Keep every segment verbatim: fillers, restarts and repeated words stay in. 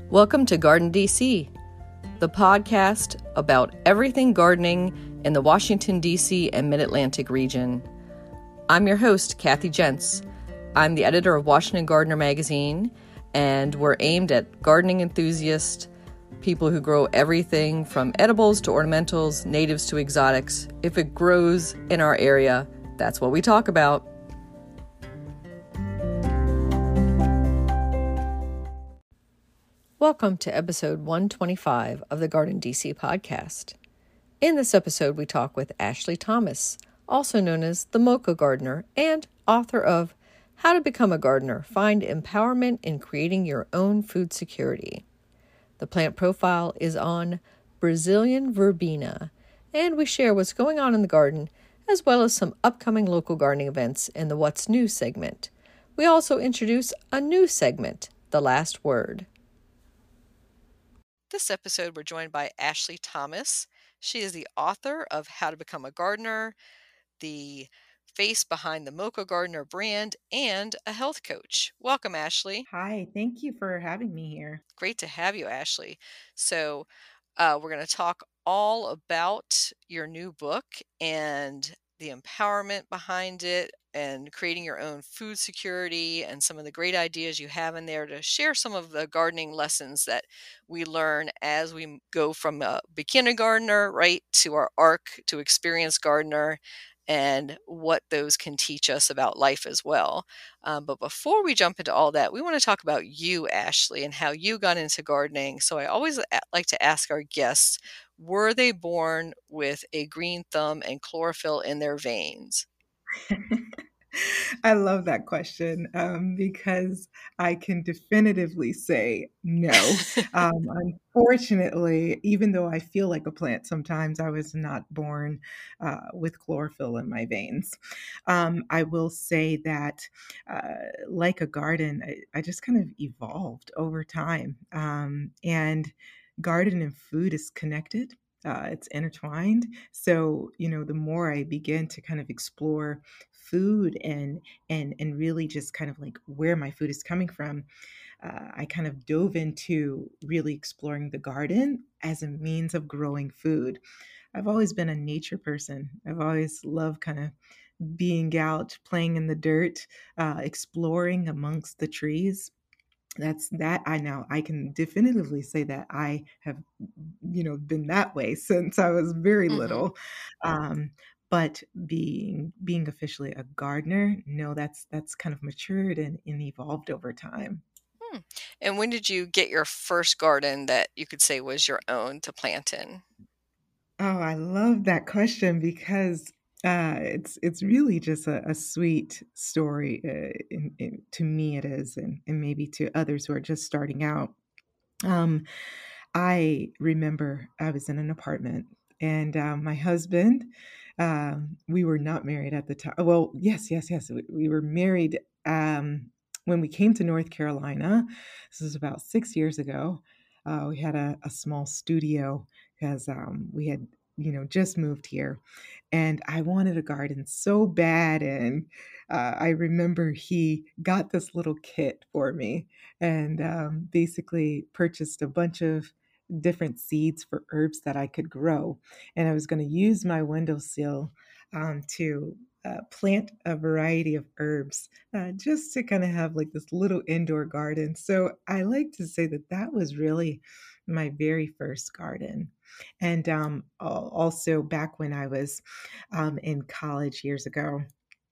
Welcome to Garden D C, the podcast about everything gardening in the Washington, D C and Mid-Atlantic region. I'm your host, Kathy Jentz. I'm the editor of Washington Gardener magazine, and we're aimed at gardening enthusiasts, people who grow everything from edibles to ornamentals, natives to exotics. If it grows in our area, that's what we talk about. Welcome to episode one twenty-five of the Garden D C podcast. In this episode, we talk with Ashley Thomas, also known as the Mocha Gardener, and author of How to Become a Gardener, Find Empowerment in Creating Your Own Food Security. The plant profile is on Brazilian verbena, and we share what's going on in the garden, as well as some upcoming local gardening events in the What's New segment. We also introduce a new segment, The Last Word. This episode, we're joined by Ashley Thomas. She is the author of How to Become a Gardener, the face behind the Mocha Gardener brand, and a health coach. Welcome, Ashley. Hi, thank you for having me here. Great to have you, Ashley. So uh, we're going to talk all about your new book and the empowerment behind it and creating your own food security and some of the great ideas you have in there to share some of the gardening lessons that we learn as we go from a beginner gardener right to our arc to experienced gardener and what those can teach us about life as well. Um, but before we jump into all that, we want to talk about you, Ashley, and how you got into gardening. So I always like to ask our guests, were they born with a green thumb and chlorophyll in their veins? I love that question um, because I can definitively say no. Um, unfortunately, even though I feel like a plant sometimes, I was not born uh, with chlorophyll in my veins. Um, I will say that, uh, like a garden, I, I just kind of evolved over time. Um, and garden and food is connected. Uh, it's intertwined. So, you know, the more I begin to kind of explore food and and and really just kind of like where my food is coming from, uh, I kind of dove into really exploring the garden as a means of growing food. I've always been a nature person. I've always loved kind of being out, playing in the dirt, uh, exploring amongst the trees. That's that I now I can definitively say that I have, you know, been that way since I was very Mm-hmm. little. Um, but being being officially a gardener, no, that's that's kind of matured and, and evolved over time. Hmm. And when did you get your first garden that you could say was your own to plant in? Oh, I love that question because uh, it's it's really just a, a sweet story. Uh, in, in, to me, it is, and, and maybe to others who are just starting out. Um, I remember I was in an apartment, and uh, my husband, um, we were not married at the time. Well, yes, yes, yes, we, we were married um, when we came to North Carolina. This was about six years ago. Uh, we had a, a small studio because um, we had, you know, just moved here, and I wanted a garden so bad. And uh, I remember he got this little kit for me, and um, basically purchased a bunch of different seeds for herbs that I could grow. And I was going to use my windowsill um, to uh, plant a variety of herbs uh, just to kind of have like this little indoor garden. So I like to say that that was really my very first garden. And um, al- also back when I was um, in college years ago,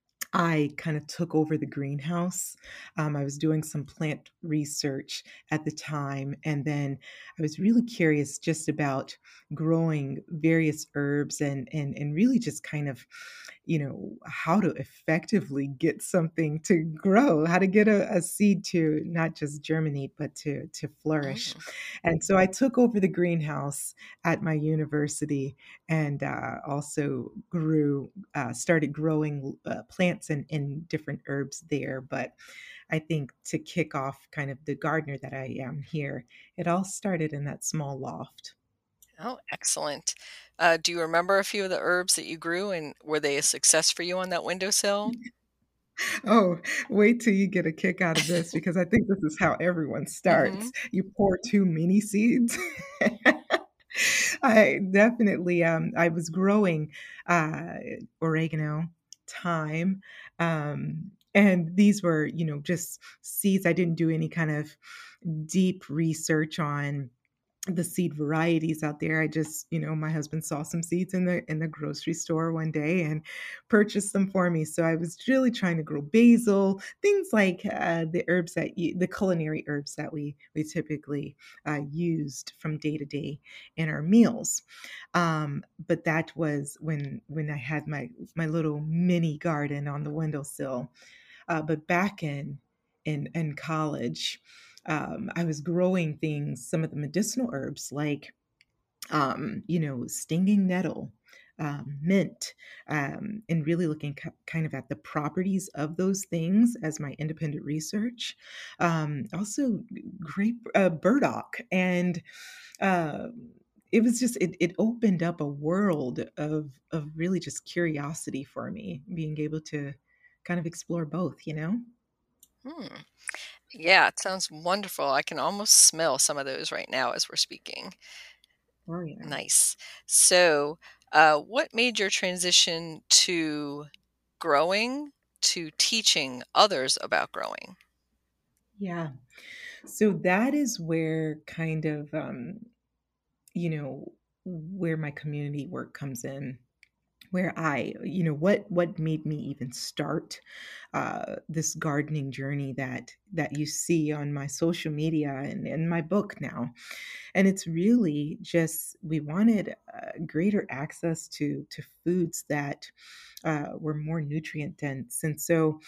I kind of took over the greenhouse. Um, I was doing some plant research at the time, and then I was really curious just about growing various herbs and and and really just kind of, you know, how to effectively get something to grow, how to get a, a seed to not just germinate but to to flourish. Mm. And so I took over the greenhouse at my university and uh, also grew uh, started growing uh, plants and, and different herbs there. But I think to kick off kind of the gardener that I am here, it all started in that small loft. Oh, excellent. Uh, do you remember a few of the herbs that you grew and were they a success for you on that windowsill? Oh, wait till you get a kick out of this because I think this is how everyone starts. Mhm. You pour too many seeds. I definitely, um, I was growing, uh, oregano, thyme, um, and these were, you know, just seeds. I didn't do any kind of deep research on the seed varieties out there. I just, you know, my husband saw some seeds in the in the grocery store one day and purchased them for me. So I was really trying to grow basil, things like uh, the herbs that you, the culinary herbs that we we typically uh, used from day to day in our meals. Um, but that was when when I had my my little mini garden on the windowsill. Uh, but back in in in college, um, I was growing things, some of the medicinal herbs like um, you know, stinging nettle, um, mint, um, and really looking ki kind of at the properties of those things as my independent research. Um, also grape uh, burdock, and, um, it was just it it opened up a world of of really just curiosity for me, being able to kind of explore both, you know? Hmm. Yeah, it sounds wonderful. I can almost smell some of those right now as we're speaking. Oh, yeah. Nice. So, uh, what made your transition to growing to teaching others about growing? Yeah. So that is where kind of, um, you know, where my community work comes in. Where I, you know, what what made me even start uh, this gardening journey that that you see on my social media and in my book now, and it's really just we wanted uh, greater access to to foods that uh, were more nutrient dense, and so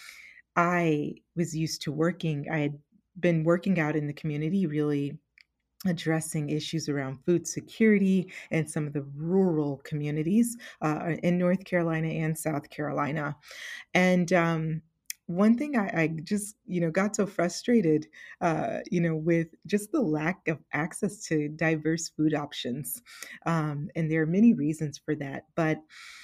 I was used to working. I had been working out in the community, really addressing issues around food security in some of the rural communities uh, in North Carolina and South Carolina. And um, one thing I, I just, you know, got so frustrated, uh, you know, with just the lack of access to diverse food options. Um, and there are many reasons for that. But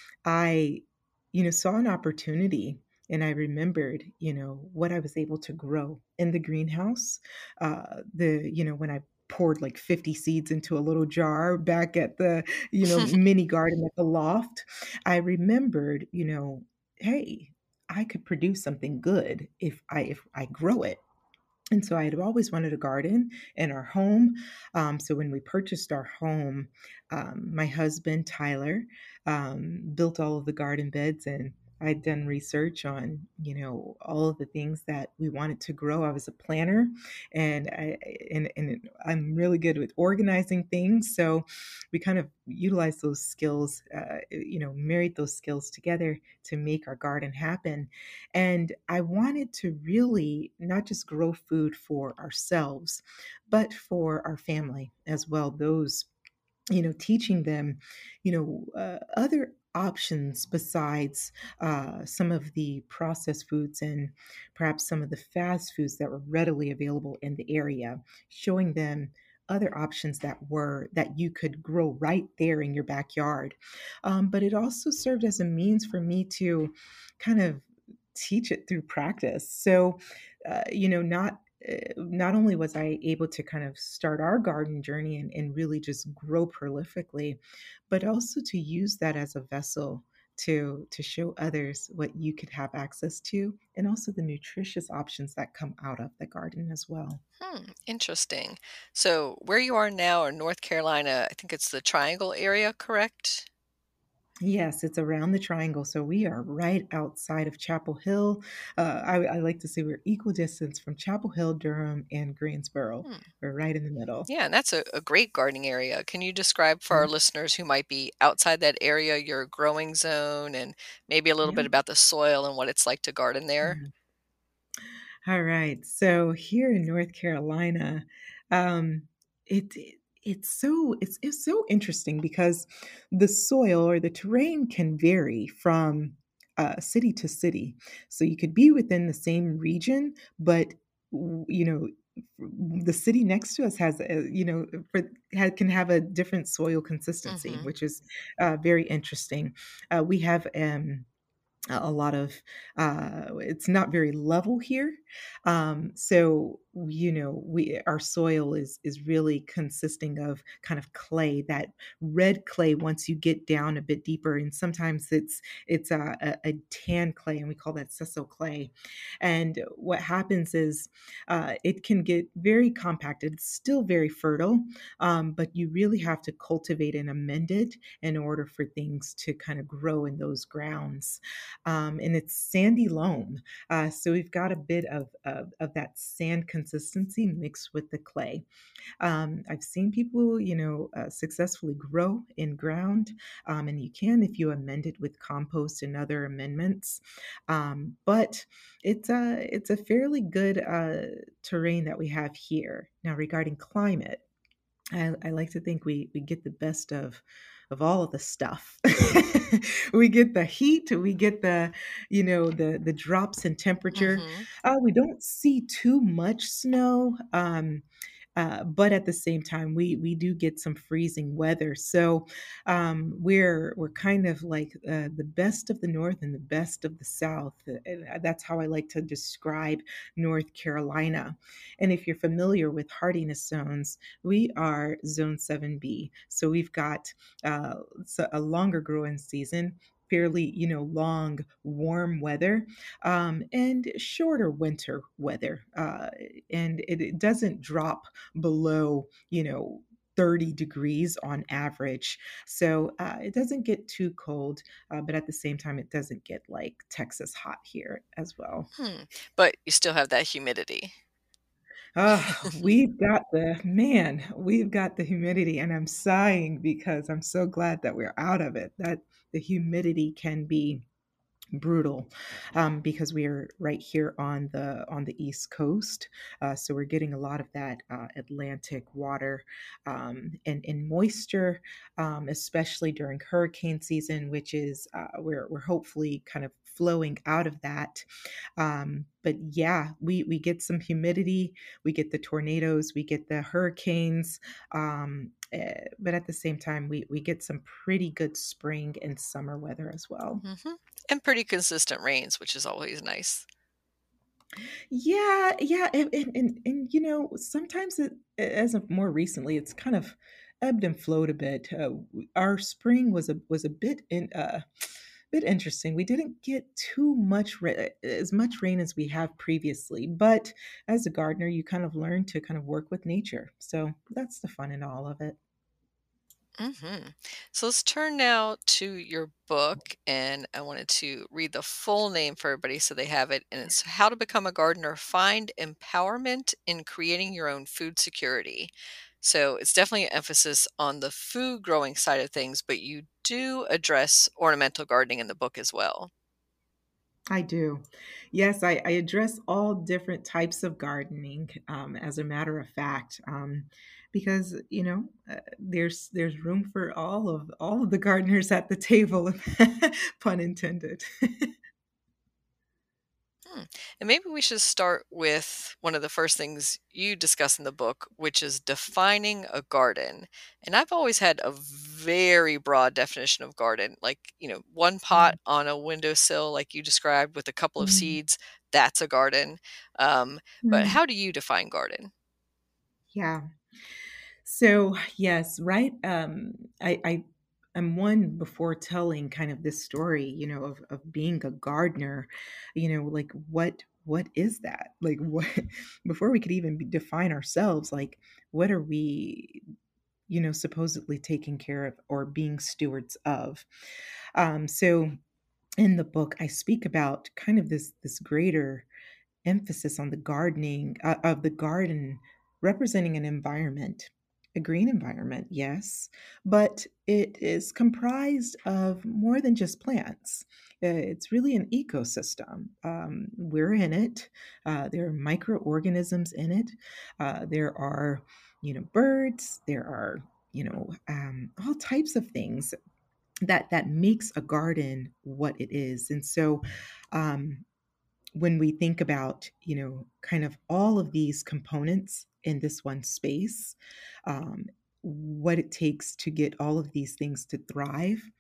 I, you know, saw an opportunity and I remembered, you know, what I was able to grow in the greenhouse. Uh, the, you know, when I poured like fifty seeds into a little jar back at the, you know, mini garden at the loft, I remembered, you know, hey, I could produce something good if I if I grow it. And so I had always wanted a garden in our home. Um, so when we purchased our home, um, my husband, Tyler, um, built all of the garden beds and I'd done research on, you know, all of the things that we wanted to grow. I was a planner and I and, and I'm really good with organizing things. So we kind of utilized those skills, uh, you know, married those skills together to make our garden happen. And I wanted to really not just grow food for ourselves, but for our family as well. Those, you know, teaching them, you know, uh, other options besides uh, some of the processed foods and perhaps some of the fast foods that were readily available in the area, showing them other options that were that you could grow right there in your backyard. Um, but it also served as a means for me to kind of teach it through practice. So, uh, you know, not uh, not only was I able to kind of start our garden journey and, and really just grow prolifically, but also to use that as a vessel to to show others what you could have access to and also the nutritious options that come out of the garden as well. Hmm, interesting. So, where you are now in North Carolina, I think it's the Triangle area, correct? Yes, it's around the triangle. So we are right outside of Chapel Hill. Uh, I, I like to say we're equal distance from Chapel Hill, Durham, and Greensboro. Hmm. We're right in the middle. Yeah, and that's a, a great gardening area. Can you describe for Yeah. our listeners who might be outside that area your growing zone and maybe a little Yeah. bit about the soil and what it's like to garden there? Yeah. All right. So here in North Carolina, um, it, it it's so it's it's so interesting because the soil or the terrain can vary from uh, city to city. So you could be within the same region, but w- you know the city next to us has a, you know for, ha, can have a different soil consistency, Hmm. which is uh, very interesting. Uh, we have um, a a lot of uh, it's not very level here. Um, so you know, we our soil is is really consisting of kind of clay, that red clay once you get down a bit deeper, and sometimes it's it's a, a, a tan clay, and we call that sessile clay. And what happens is uh, it can get very compacted. It's still very fertile, um, but you really have to cultivate and amend it in order for things to kind of grow in those grounds. Um, and it's sandy loam. Uh, so we've got a bit of, of, of that sand consistency mixed with the clay. Um, I've seen people, you know, uh, successfully grow in ground, um, and you can if you amend it with compost and other amendments. Um, but it's a it's a fairly good uh, terrain that we have here. Now, regarding climate, I, I like to think we we get the best of of all of the stuff. We get the heat, we get the, you know, the the drops in temperature. Mhm. Uh, we don't see too much snow, um, uh, but at the same time, we we do get some freezing weather. So um, we're we're kind of like uh, the best of the North and the best of the South. Uh, And uh, that's how I like to describe North Carolina. And if you're familiar with hardiness zones, we are zone seven B. So we've got uh, so a longer growing season, fairly, you know, long, warm weather, um, and shorter winter weather. Uh, and it, it doesn't drop below, you know, thirty degrees on average. So uh, it doesn't get too cold, uh, but at the same time, it doesn't get like Texas hot here as well. Hmm. But you still have that humidity. Ah, we've got the man, we've got the humidity, and I'm sighing because I'm so glad that we're out of it. That the humidity can be brutal, um, because we are right here on the on the East Coast, uh, so we're getting a lot of that uh, Atlantic water, um, and, and moisture, um, especially during hurricane season, which is uh, we're we're hopefully kind of flowing out of that. Um, but yeah, we we get some humidity, we get the tornadoes, we get the hurricanes, um, eh, but at the same time, we we get some pretty good spring and summer weather as well. Mhm. And pretty consistent rains, which is always nice. Yeah, yeah, and and and, and you know, sometimes it, as of more recently, it's kind of ebbed and flowed a bit. Uh, w- our spring was a was a bit in uh, bit interesting. We didn't get too much ra- as much rain as we have previously, but as a gardener, you kind of learn to kind of work with nature. So that's the fun in all of it. Mhm. So let's turn now to your book, and I wanted to read the full name for everybody so they have it. And it's How to Become a Gardener: Find Empowerment in Creating Your Own Food Security. So it's definitely an emphasis on the food growing side of things, but you do address ornamental gardening in the book as well. I do. Yes, I, I address all different types of gardening, um, as a matter of fact, um, because you know uh, there's there's room for all of all of the gardeners at the table, pun intended. Hmm. And maybe we should start with one of the first things you discuss in the book, which is defining a garden. And I've always had a very broad definition of garden, like, you know, one pot Mm, on a windowsill, like you described, with a couple of mm, seeds, that's a garden. Um, but mm. how do you define garden? Yeah. So yes, right. Um, I, I I'm one before telling kind of this story, you know, of of being a gardener, you know, like what what is that? Like what before we could even be, define ourselves, like what are we, you know, supposedly taking care of or being stewards of? Um, so in the book, I speak about kind of this this greater emphasis on the gardening uh, of the garden representing an environment, a green environment, yes, but it is comprised of more than just plants. Uh, It's really an ecosystem. Um, we're in it. Uh, there are microorganisms in it. Uh, there are, you know, birds. There are, you know, um, all types of things that that makes a garden what it is. And so, um, when we think about, you know, kind of all of these components in this one space, um, what it takes to get all of these things to thrive,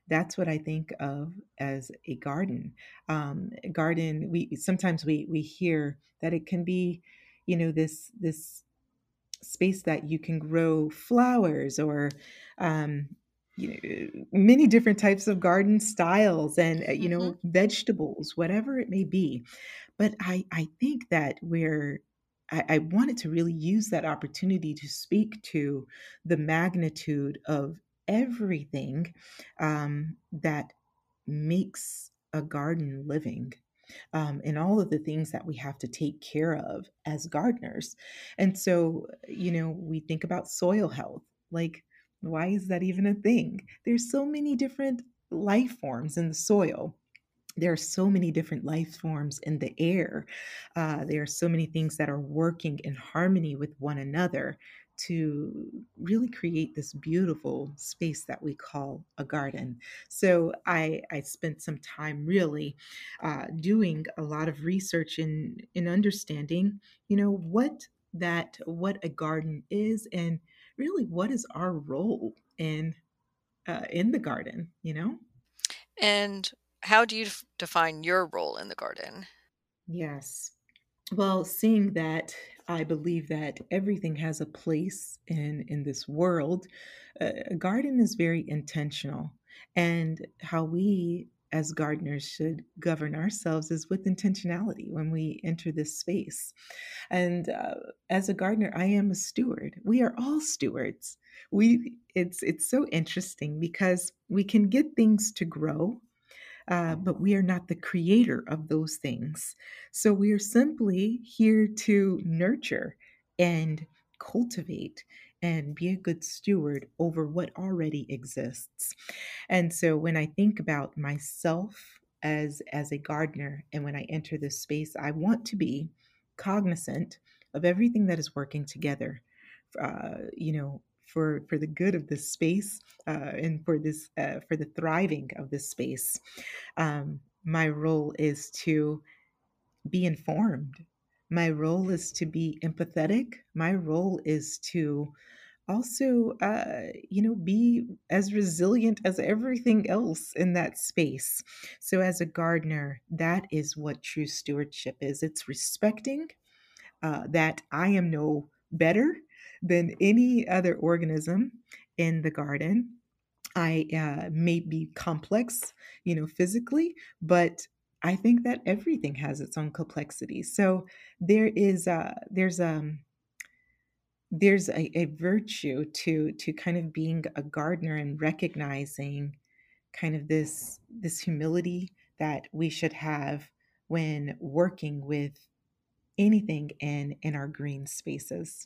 That's what I think of as a garden. Um, a garden, we sometimes we we hear that it can be, you know, this this space that you can grow flowers or um, you know, many different types of garden styles and uh, you Mhm. know, vegetables, whatever it may be. But I I think that we're I, I wanted to really use that opportunity to speak to the magnitude of everything um, that makes a garden living, um, and all of the things that we have to take care of as gardeners. And so, you know, we think about soil health. Like, why is that even a thing? There's so many different life forms in the soil. There are so many different life forms in the air. Uh, there are so many things that are working in harmony with one another to really create this beautiful space that we call a garden. So I, I spent some time really uh, doing a lot of research in in understanding, you know, what that what a garden is and really what is our role in uh, in the garden. You know. And how do you def define your role in the garden? Yes. Well, seeing that I believe that everything has a place in in this world, uh, a garden is very intentional, and how we as gardeners should govern ourselves is with intentionality when we enter this space. And uh, as a gardener, I am a steward. We are all stewards. We it's it's so interesting because we can get things to grow, uh, but we are not the creator of those things. So we are simply here to nurture and cultivate and be a good steward over what already exists. And so when I think about myself as as a gardener and when I enter this space, I want to be cognizant of everything that is working together. Uh, you know, for for the good of this space uh, and for this uh, for the thriving of this space. Um, my role is to be informed. My role is to be empathetic. My role is to also, uh, you know, be as resilient as everything else in that space. So, as a gardener, that is what true stewardship is. It's respecting uh, that I am no better than any other organism in the garden. I uh, may be complex, you know, physically, but I think that everything has its own complexity. So there is uh, there's um there's a, a virtue to to kind of being a gardener and recognizing kind of this this humility that we should have when working with anything in in our green spaces.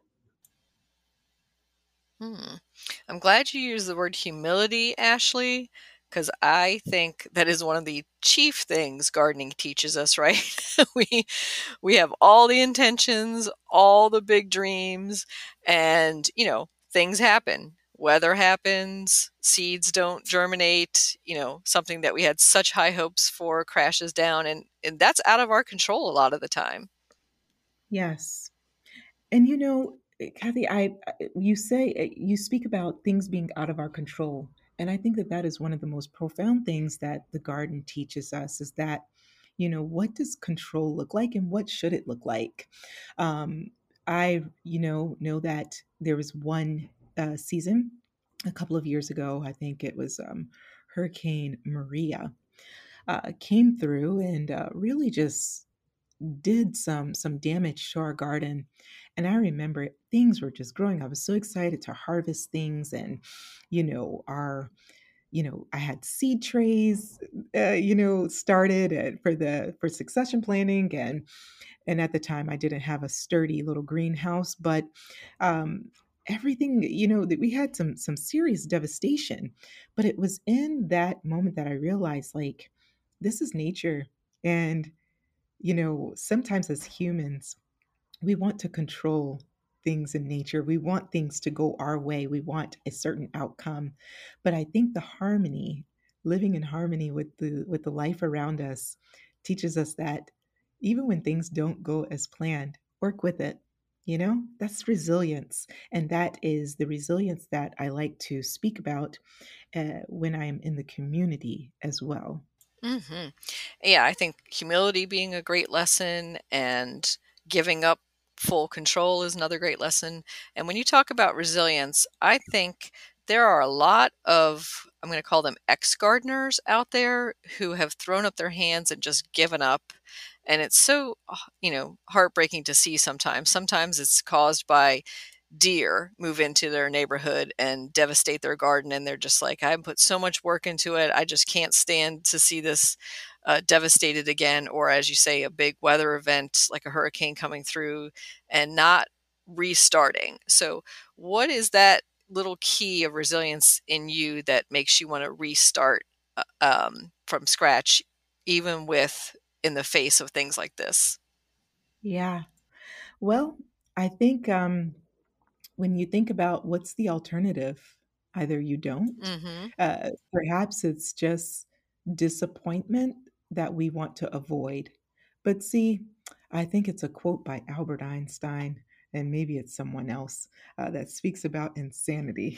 Hmm. I'm glad you used the word humility, Ashley, because I think that is one of the chief things gardening teaches us, right? we we have all the intentions, all the big dreams, and you know, things happen. Weather happens, seeds don't germinate, you know, something that we had such high hopes for crashes down and and that's out of our control a lot of the time. Yes. And you know, eh, Kathy, I I- you say eh, you speak about things being out of our control, and I think that that is one of the most profound things that the garden teaches us is that, you know, what does control look like, and what should it look like? Um, I, you know, know that there was one uh, season a couple of years ago. I think it was um, Hurricane Maria uh, came through and uh, really just did some some damage to our garden. And I remember things were just growing. I was so excited to harvest things, and you know our you know I had seed trays uh, you know started at, for the for succession planning, and and at the time I didn't have a sturdy little greenhouse, but um everything, you know that we had some some serious devastation. But it was in that moment that I realized, like, this is nature. And you know, sometimes as humans, we want to control things in nature. We want things to go our way. We want a certain outcome. But I think the harmony, living in harmony with the with the life around us, teaches us that even when things don't go as planned, work with it. You know, that's resilience. And that is the resilience that I like to speak about uh, when I'm in the community as well. Hmm. Yeah, I think humility being a great lesson and giving up full control is another great lesson. And when you talk about resilience, I think there are a lot of, I'm going to call them ex gardeners out there who have thrown up their hands and just given up. And it's so, uh, you know, heartbreaking to see sometimes. Sometimes it's caused by deer move into their neighborhood and devastate their garden, and they're just like, I put so much work into it, I just can't stand to see this uh, devastated again. Or as you say, a big weather event like a hurricane coming through and not restarting. So what is that little key of resilience in you that makes you want to restart uh, um, from scratch, even with in the face of things like this? Yeah. Well, I think um, when you think about what's the alternative, either you don't, Hmm. uh, perhaps it's just disappointment that we want to avoid. But see, I think it's a quote by Albert Einstein, and maybe it's someone else uh, that speaks about insanity.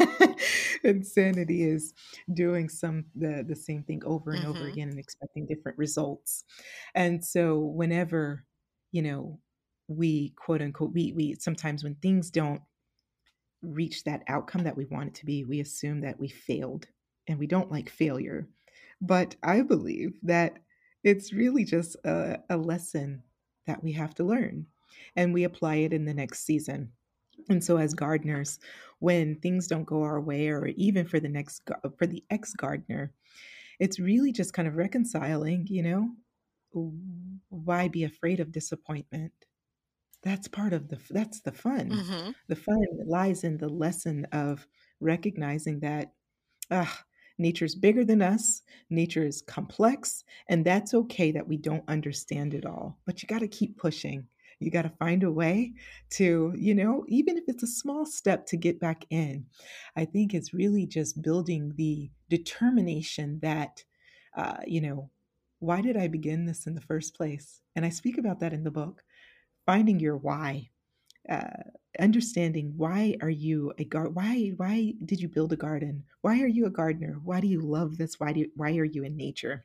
Insanity is doing some the, the same thing over and over Hmm. again and expecting different results. And so whenever, you know, we quote unquote we we sometimes when things don't reach that outcome that we want it to be, we assume that we failed, and we don't like failure. But I believe that it's really just a, a lesson that we have to learn, and we apply it in the next season. And so, as gardeners, when things don't go our way, or even for the next gar- for the ex gardener, it's really just kind of reconciling. You know, why be afraid of disappointment? That's part of the that's the fun. Hmm. The fun lies in the lesson of recognizing that, ah, nature's bigger than us, nature is complex, and that's okay that we don't understand it all. But you gotta keep pushing. You gotta find a way to, you know, even if it's a small step to get back in. I think it's really just building the determination that, uh, you know, why did I begin this in the first place? And I speak about that in the book, finding your why, uh, understanding why are you a gar- why why did you build a garden, why are you a gardener, why do you love this, why do you, why are you in nature?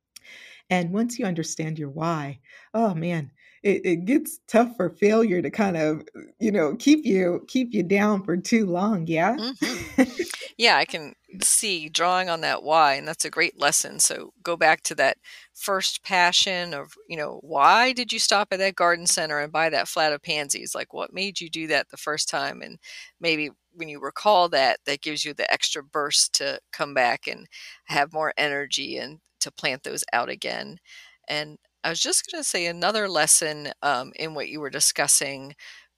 And once you understand your why, oh man, it, it gets tough for failure to kind of, you know, keep you keep you down for too long. Yeah. Hmm. Yeah, I can see drawing on that why, and that's a great lesson. So go back to that first passion of, you know, why did you stop at that garden center and buy that flat of pansies? Like what made you do that the first time? And maybe when you recall that, that gives you the extra burst to come back and have more energy and to plant those out again. And I was just going to say another lesson um, in what you were discussing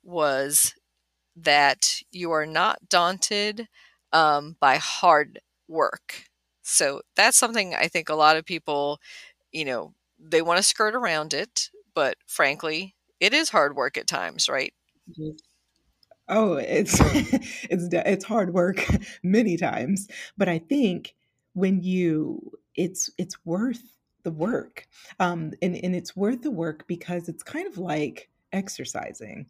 was that you are not daunted um, by hard work. So that's something I think a lot of people, you know, they want to skirt around it, but frankly, it is hard work at times, right? Yes. Oh, it's it's de- it's hard work many times, but I think when you it's it's worth the work, um, and and it's worth the work because it's kind of like exercising.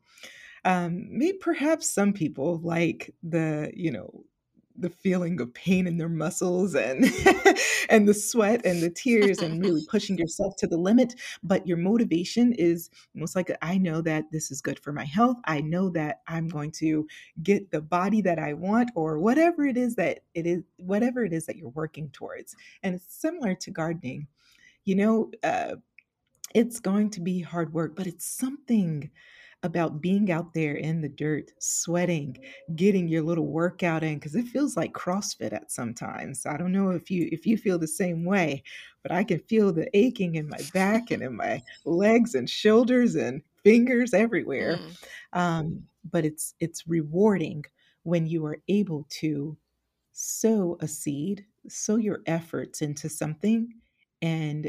Um, maybe perhaps some people like the, you know, the feeling of pain in their muscles and and the sweat and the tears and really pushing yourself to the limit. But your motivation is most like, I know that this is good for my health. I know that I'm going to get the body that I want, or whatever it is that it is, whatever it is that you're working towards. And it's similar to gardening. You know, uh, it's going to be hard work, but it's something about being out there in the dirt, sweating, getting your little workout in, because it feels like CrossFit at sometimes. I don't know if you if you feel the same way, but I can feel the aching in my back and in my legs and shoulders and fingers everywhere. Mm. Um, but it's it's rewarding when you are able to sow a seed, sow your efforts into something, and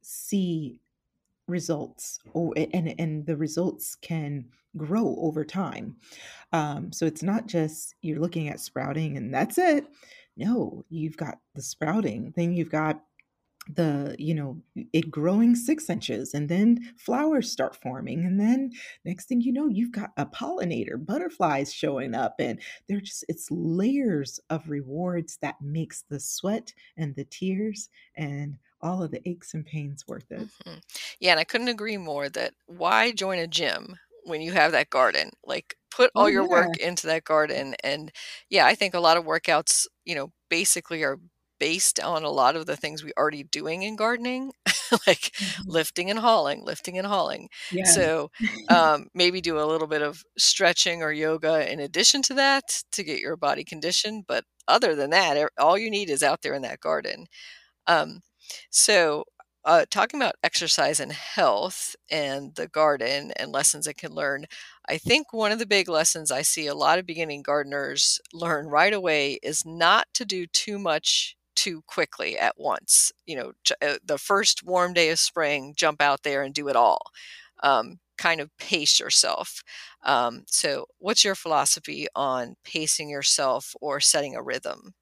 see results, or and and the results can grow over time. Um, so it's not just you're looking at sprouting and that's it. No, you've got the sprouting, then you've got the you know it growing six inches, and then flowers start forming, and then next thing you know you've got a pollinator, butterflies showing up, and they're just it's layers of rewards that makes the sweat and the tears and all of the aches and pains worth it. Mhm. Yeah, and I couldn't agree more that why join a gym when you have that garden? Like, put all Oh your yeah. work into that garden, and, yeah, I think a lot of workouts, you know, basically are based on a lot of the things we already doing in gardening, like Mhm. lifting and hauling, lifting and hauling. Yes. So, um, maybe do a little bit of stretching or yoga in addition to that to get your body conditioned, but other than that, e all you need is out there in that garden. Um, so, uh, talking about exercise and health and the garden and lessons it can learn, I think one of the big lessons I see a lot of beginning gardeners learn right away is not to do too much too quickly at once. You know, j- uh, the first warm day of spring, jump out there and do it all. Um, kind of pace yourself. Um, so, what's your philosophy on pacing yourself or setting a rhythm?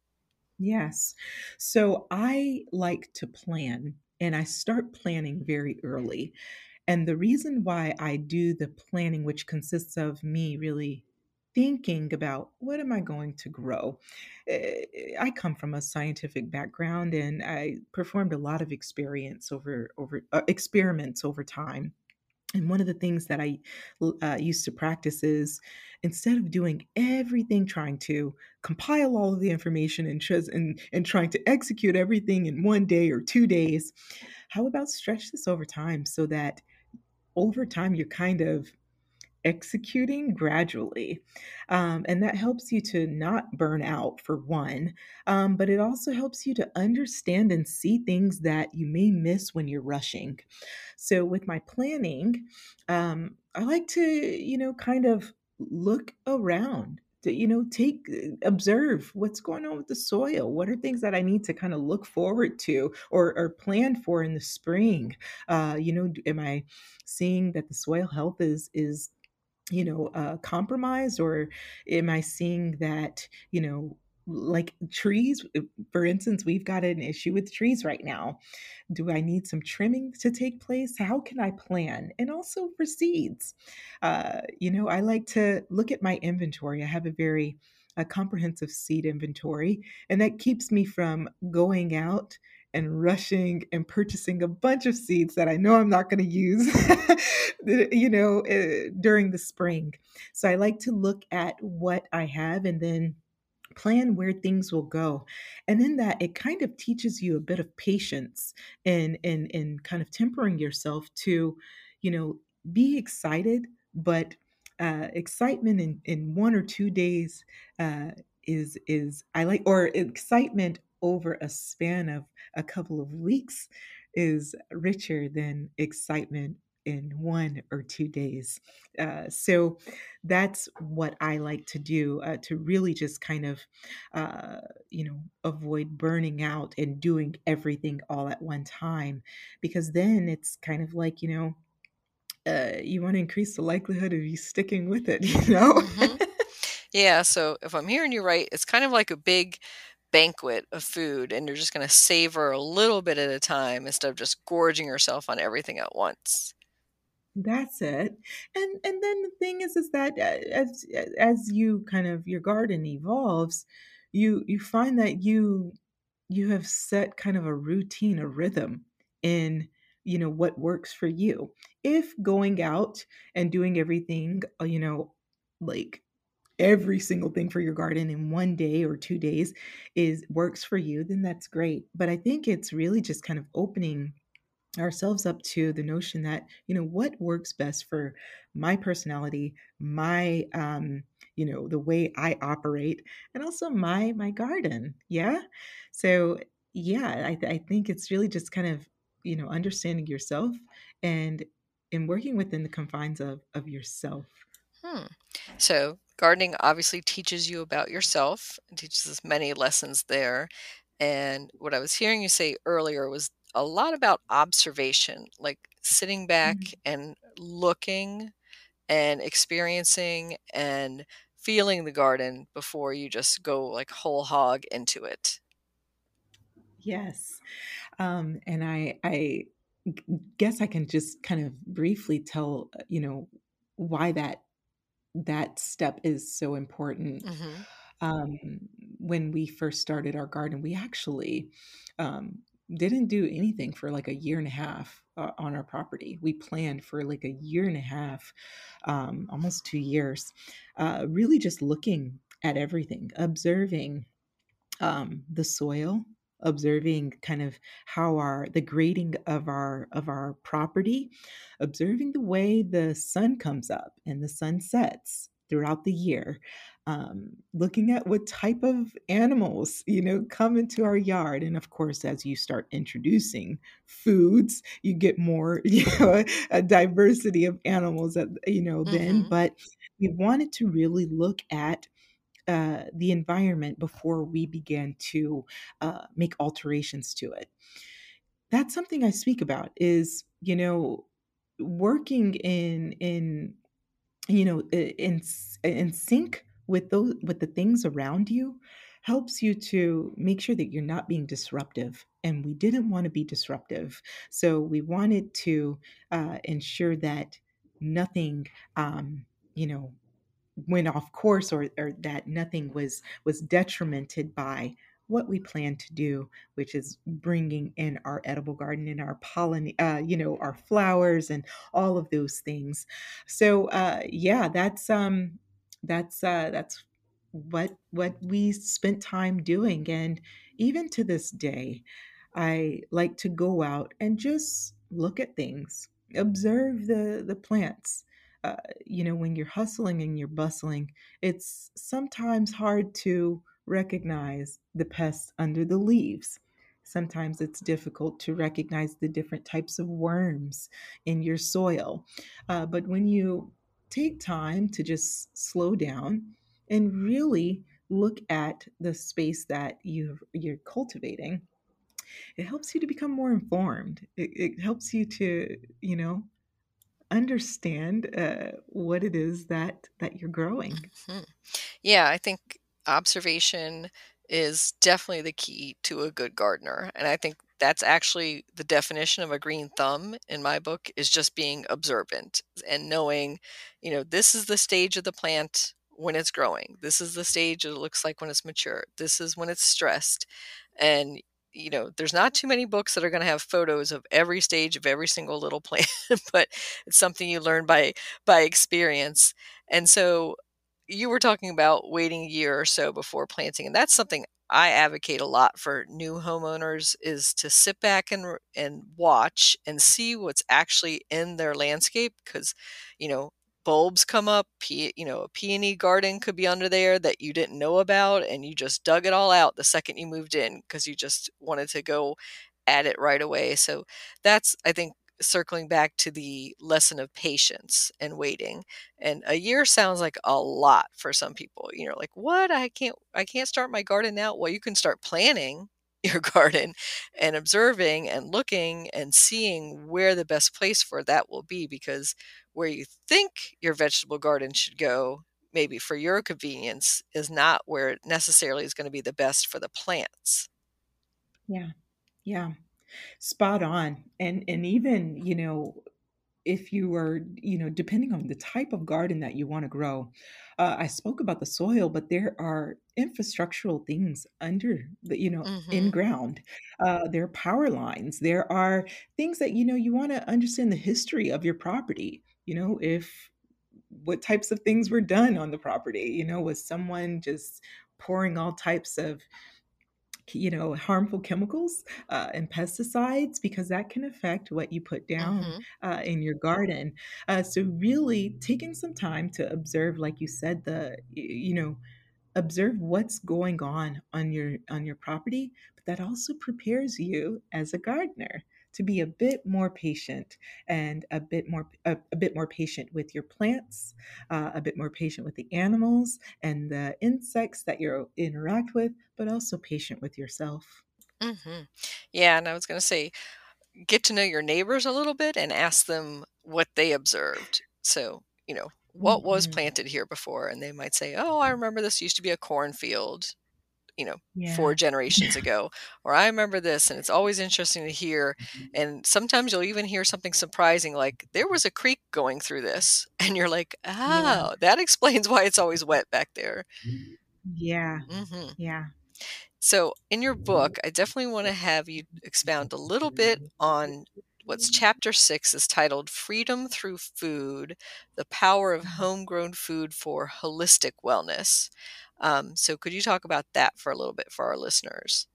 Yes. So I like to plan, and I start planning very early. And the reason why I do the planning, which consists of me really thinking about what am I going to grow? Eh, I come from a scientific background, and I performed a lot of experience over over uh, experiments over time. And one of the things that I uh, used to practice is, instead of doing everything, trying to compile all of the information and, tr- and, and trying to execute everything in one day or two days, how about stretch this over time so that over time you're kind of executing gradually. Um, and that helps you to not burn out, for one, um, but it also helps you to understand and see things that you may miss when you're rushing. So, with my planning, um, I like to, you know, kind of look around. To, you know, take observe what's going on with the soil. What are things that I need to kind of look forward to or, or plan for in the spring? Uh, you know, am I seeing that the soil health is is you know, uh, compromised, or am I seeing that, you know, like trees, uh, for instance, we've got an issue with trees right now. Do I need some trimming to take place? How can I plan? And also for seeds, uh, you know, I like to look at my inventory. I have a very a comprehensive seed inventory, and that keeps me from going out and rushing and purchasing a bunch of seeds that I know I'm not going to use, you know, uh, during the spring. So I like to look at what I have and then plan where things will go. And in that, it kind of teaches you a bit of patience and and and kind of tempering yourself to, you know, be excited, but uh, excitement in, in one or two days uh, is is I like, or excitement over a span of a couple of weeks is richer than excitement in one or two days. Uh, so that's what I like to do, uh, to really just kind of, uh, you know, avoid burning out and doing everything all at one time. Because then it's kind of like, you know, uh, you want to increase the likelihood of you sticking with it, you know? Mhm. Yeah, so if I'm hearing you right, it's kind of like a big banquet of food, and you're just gonna savor a little bit at a time instead of just gorging yourself on everything at once. That's it. And and then the thing is is that, uh, as as you kind of your garden evolves, you you find that you you have set kind of a routine, a rhythm in, you know, what works for you. If going out and doing everything, uh, you know, like every single thing for your garden in one day or two days is works for you, then that's great. But I think it's really just kind of opening ourselves up to the notion that, you know, what works best for my personality, my um you know, the way I operate, and also my my garden. Yeah. So yeah, i, th- I think it's really just kind of, you know, understanding yourself and and working within the confines of of yourself. Hmm. So, gardening obviously teaches you about yourself, and teaches us many lessons there. And what I was hearing you say earlier was a lot about observation, like sitting back Mm. and looking and experiencing and feeling the garden before you just go like whole hog into it. Yes. Um, and I I g guess I can just kind of briefly tell, uh, you know, why that that step is so important. Mhm. Um, when we first started our garden, we actually, um, didn't do anything for, like, a year and a half, uh, on our property. We planned for, like, a year and a half, um, almost two years, uh, really just looking at everything, observing, um, the soil, observing kind of how our the grading of our of our property, observing the way the sun comes up and the sun sets throughout the year, um, looking at what type of animals, you know, come into our yard. And of course, as you start introducing foods, you get more, you know, a diversity of animals that, you know, then. Mhm. But we wanted to really look at uh, the environment before we began to uh, make alterations to it. That's something I speak about is, you know, working in in you know i- in s- in sync with those with the things around you helps you to make sure that you're not being disruptive, and we didn't want to be disruptive, so we wanted to uh, ensure that nothing um, you know went off course, or or that nothing was was detrimented by what we plan to do, which is bringing in our edible garden and our pollen, uh, you know, our flowers and all of those things. So uh, yeah, that's um, that's uh, that's what what we spent time doing, and even to this day, I like to go out and just look at things, observe the the plants. Uh, you know, when you're hustling and you're bustling, it's sometimes hard to recognize the pests under the leaves. Sometimes it's difficult to recognize the different types of worms in your soil. Uh, but when you take time to just slow down and really look at the space that you you're cultivating, it helps you to become more informed. It, it helps you to, you know, understand, uh, what it is that that you're growing. Mhm. Yeah, I think observation is definitely the key to a good gardener, and I think that's actually the definition of a green thumb in my book is just being observant and knowing, you know, this is the stage of the plant when it's growing. This is the stage it looks like when it's mature. This is when it's stressed. And you know, there's not too many books that are going to have photos of every stage of every single little plant, but it's something you learn by by experience. And so you were talking about waiting a year or so before planting, and that's something I advocate a lot for new homeowners is to sit back and r- and watch and see what's actually in their landscape because you know bulbs come up, pe- you know a peony garden could be under there that you didn't know about and you just dug it all out the second you moved in because you just wanted to go at it right away. So that's I think circling back to the lesson of patience and waiting, and a year sounds like a lot for some people. You know, like, "What? I can't I can't start my garden now." Well, you can start planning your garden and observing and looking and seeing where the best place for that will be because where you think your vegetable garden should go, maybe for your convenience, is not where it necessarily is gonna be the best for the plants. Yeah, yeah, spot on. And and even, you know, if you are, you know, depending on the type of garden that you wanna grow, uh, I spoke about the soil, but there are infrastructural things under the, you know, in Mhm. ground. Uh, there are power lines. There are things that, you know, you wanna understand the history of your property. You know, if what types of things were done on the property, you know, was someone just pouring all types of, you know, harmful chemicals uh, and pesticides, because that can affect what you put down Mhm. uh, in your garden. Uh, so really taking some time to observe, like you said, the y- you know, observe what's going on on your on your property, but that also prepares you as a gardener to be a bit more patient, and a bit more a, a bit more patient with your plants, uh, a bit more patient with the animals and the insects that you interact with, but also patient with yourself. Mhm. Yeah, and I was gonna say, get to know your neighbors a little bit and ask them what they observed. So, you know, what was Mhm. planted here before? And they might say, "Oh, I remember this used to be a cornfield." you know, four Yeah. generations ago, or I remember this, and it's always interesting to hear. And sometimes you'll even hear something surprising, like there was a creek going through this, and you're like, Yeah. oh, that explains why it's always wet back there. Yeah. Hmm. Yeah. So, in your book, I definitely want to have you expound a little bit on what's chapter six is titled Freedom Through Food: The Power of Homegrown Food for Holistic Wellness. Um, so, could you talk about that for a little bit for our listeners?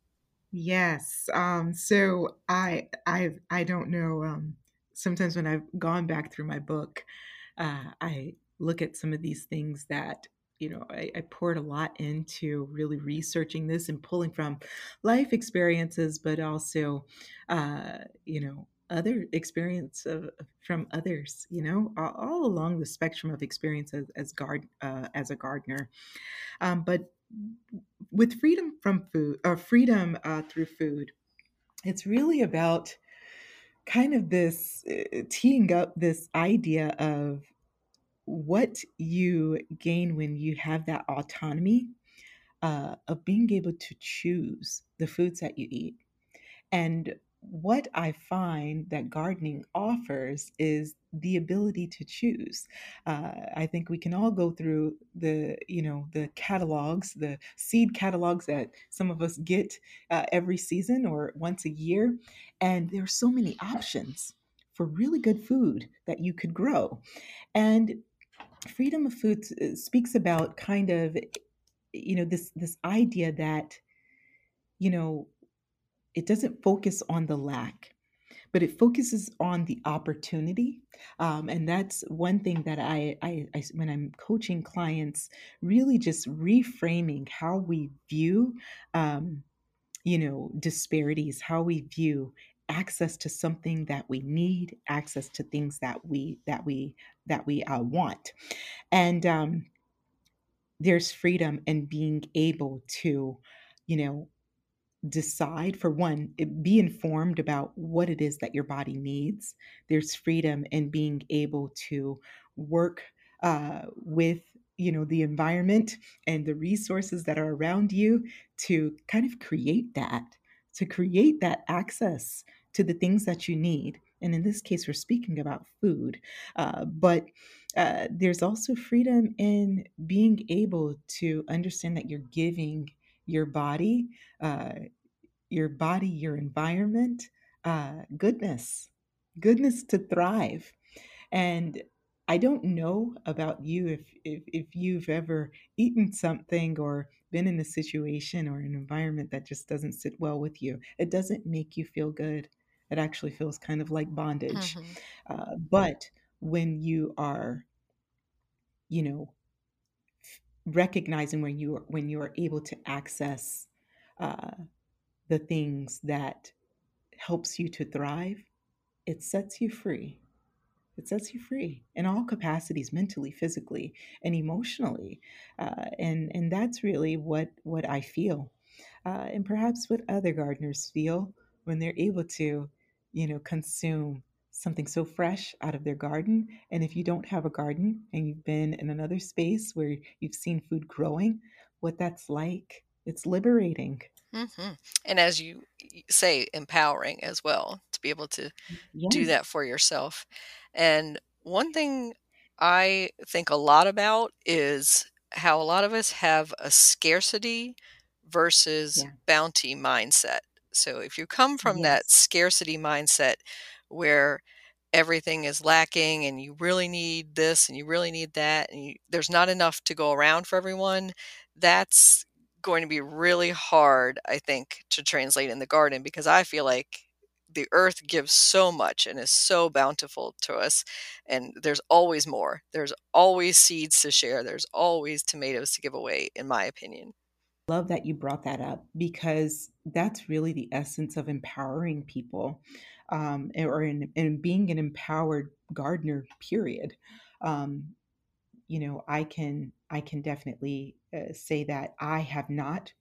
Yes. Um, so I I I don't know. Um, sometimes when I've gone back through my book, uh, I look at some of these things that you know I, I poured a lot into really researching this and pulling from life experiences, but also uh, you know other experience of, from others. You know, all, all along the spectrum of experience as as guard uh, as a gardener. Um, but with freedom from food or freedom uh, through food, it's really about kind of this uh, teeing up this idea of what you gain when you have that autonomy uh, of being able to choose the foods that you eat. And what I find that gardening offers is the ability to choose. Uh, I think we can all go through the, you know, the catalogs, the seed catalogs that some of us get uh, every season or once a year, and there are so many options for really good food that you could grow. And freedom of food uh, speaks about kind of, you know, this this idea that, you know, it doesn't focus on the lack, but it focuses on the opportunity. Um, and that's one thing that I, I, I, when I'm coaching clients, really just reframing how we view, um, you know, disparities, how we view access to something that we need, access to things that we that we that we uh, want, and um, there's freedom in being able to, you know, decide for one it- be informed about what it is that your body needs. There's freedom in being able to work uh, with you know the environment and the resources that are around you to kind of create that to create that access to the things that you need. And in this case we're speaking about food, uh, but uh, there's also freedom in being able to understand that you're giving your body uh, your body, your environment, uh, goodness, goodness to thrive. And I don't know about you if, if if you've ever eaten something or been in a situation or an environment that just doesn't sit well with you. It doesn't make you feel good. It actually feels kind of like bondage. Hmm. Uh, but when you are, you know, recognizing when you are when you are able to access uh, the things that helps you to thrive, it sets you free. It sets you free in all capacities, mentally, physically, and emotionally. Uh, and and that's really what what I feel, uh, and perhaps what other gardeners feel when they're able to, you know, consume something so fresh out of their garden. And if you don't have a garden and you've been in another space where you've seen food growing, what that's like, it's liberating. Hmm. And as you y- say, empowering as well to be able to do Yeah, that for yourself. And one thing I think a lot about is how a lot of us have a scarcity versus yeah, bounty mindset. So if you come from that yes. scarcity mindset where everything is lacking and you really need this and you really need that and you, there's not enough to go around for everyone, that's going to be really hard, I think, to translate in the garden because I feel like the earth gives so much and is so bountiful to us, and there's always more. There's always seeds to share. There's always tomatoes to give away, in my opinion. Love that you brought that up because that's really the essence of empowering people, um, or in, in being an empowered gardener, period. Um, you know, I can I can definitely uh, say that I have not,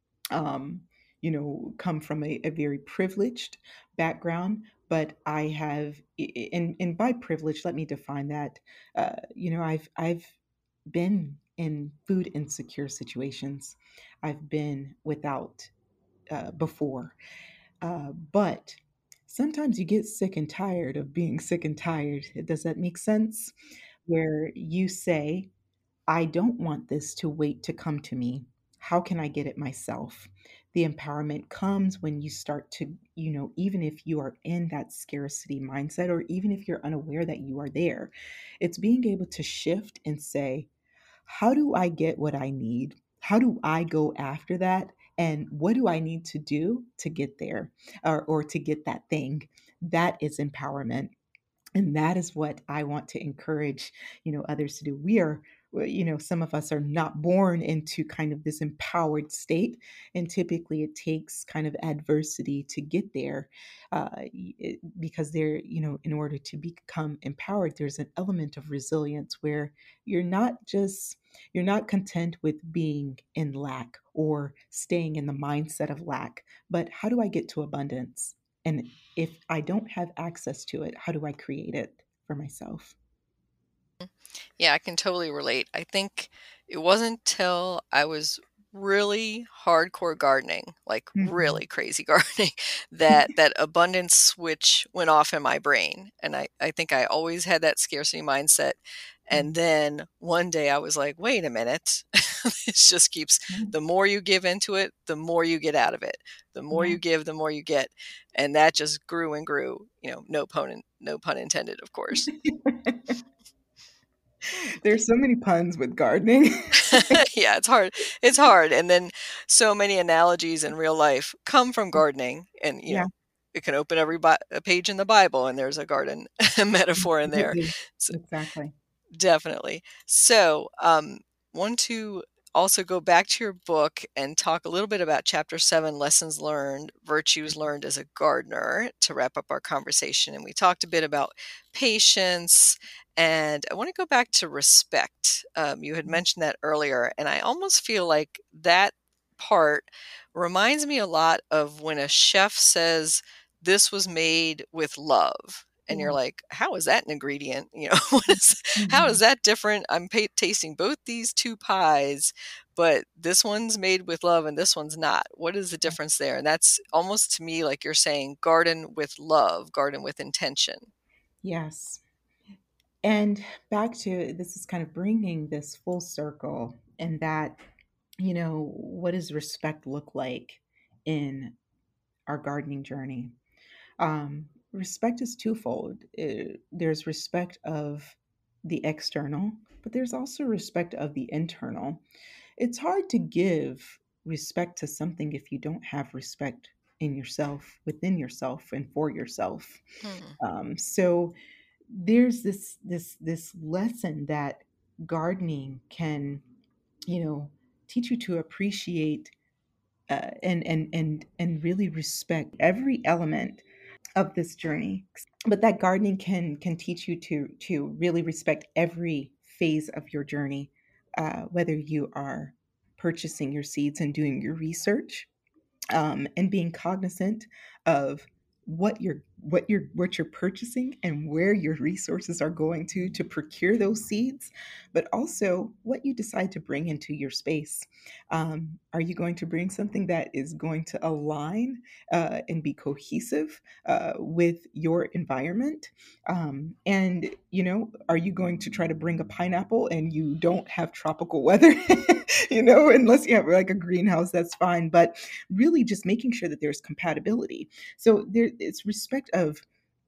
um, you know, come from a, a very privileged background, but I have, i- i- and and by privilege, let me define that. Uh, you know, I've I've been in food insecure situations. I've been without uh, before. Uh, but sometimes you get sick and tired of being sick and tired. Does that make sense? Where you say, I don't want this to wait to come to me. How can I get it myself? The empowerment comes when you start to, you know, even if you are in that scarcity mindset, or even if you're unaware that you are there, it's being able to shift and say, how do I get what I need? How do I go after that? And what do I need to do to get there, or, or to get that thing? That is empowerment. And that is what I want to encourage, you know, others to do. We are, well, you know, some of us are not born into kind of this empowered state, and typically it takes kind of adversity to get there, uh, it- because there, you know, in order to become empowered, there's an element of resilience where you're not just you're not content with being in lack or staying in the mindset of lack, but how do I get to abundance? And if I don't have access to it, how do I create it for myself? Yeah, I can totally relate. I think it wasn't till I was really hardcore gardening, like Mhm. really crazy gardening, that that abundance switch went off in my brain. And I, I think I always had that scarcity mindset. And Mm, then one day I was like, wait a minute. This just keeps, mm, the more you give into it, the more you get out of it. The more yeah. you give, the more you get. And that just grew and grew, you know, no pun, in- no pun intended, of course. There's so many puns with gardening. Yeah, it's hard. It's hard. And then so many analogies in real life come from gardening, and you Yeah, know, it can open every bi- a page in the Bible and there's a garden metaphor in there. absolutely. So, Exactly. definitely. So, um, want to also go back to your book and talk a little bit about chapter seven, lessons learned, virtues learned as a gardener, to wrap up our conversation. And we talked a bit about patience. And I want to go back to respect. Um, you had mentioned that earlier. And I almost feel like that part reminds me a lot of when a chef says, this was made with love. And you're Yeah. like, how is that an ingredient? You know, what is how is Mhm. that different? I'm pa tasting both these two pies, but this one's made with love and this one's not. What is the Yeah. difference there? And that's almost to me like you're saying garden with love, garden with intention. Yes. And back to this is kind of bringing this full circle, and that, you know, what does respect look like in our gardening journey? Um, respect is twofold. Uh, there's respect of the external, but there's also respect of the internal. It's hard to give respect to something if you don't have respect in yourself, within yourself, and for yourself. Hmm. Um, so there's this this this lesson that gardening can, you know, teach you to appreciate, uh, and and and and really respect every element of this journey. But that gardening can can teach you to to really respect every phase of your journey, uh, whether you are purchasing your seeds and doing your research, um, and being cognizant of what you're what you're what you're purchasing and where your resources are going to to procure those seeds, but also what you decide to bring into your space. Um, are you going to bring something that is going to align, uh, and be cohesive, uh, with your environment? Um, and you know, are you going to try to bring a pineapple and you don't have tropical weather? You know, unless you have like a greenhouse, that's fine. But really just making sure that there's compatibility. So there it's respect of